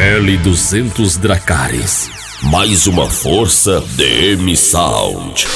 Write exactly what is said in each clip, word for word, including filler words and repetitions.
L duzentos Dracarys. Mais uma força D M Sound.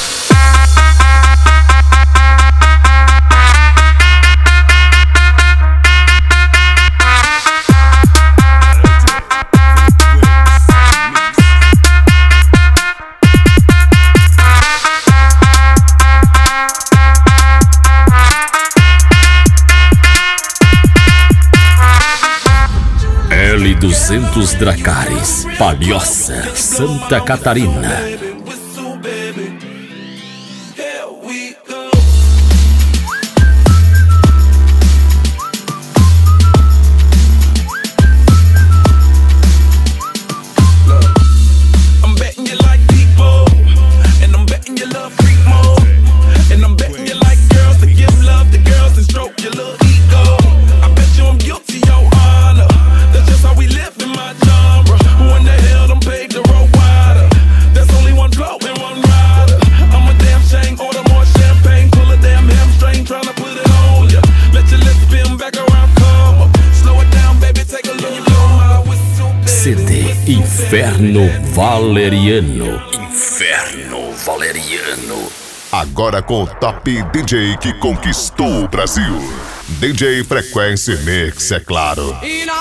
L duzentos Dracarys, Palhoça, Santa Catarina. C D Inferno Valeriano. Inferno Valeriano. Agora com o top D J que conquistou o Brasil. D J Frequency Mix, é claro.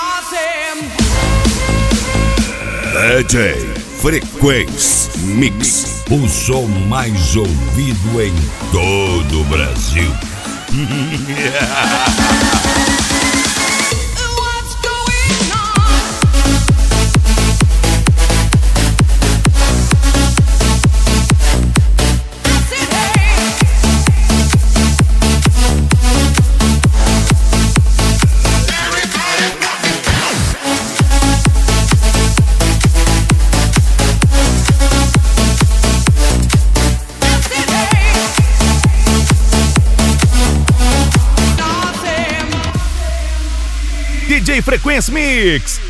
D J Frequency Mix, o som mais ouvido em todo o Brasil. D J Frequency Mix,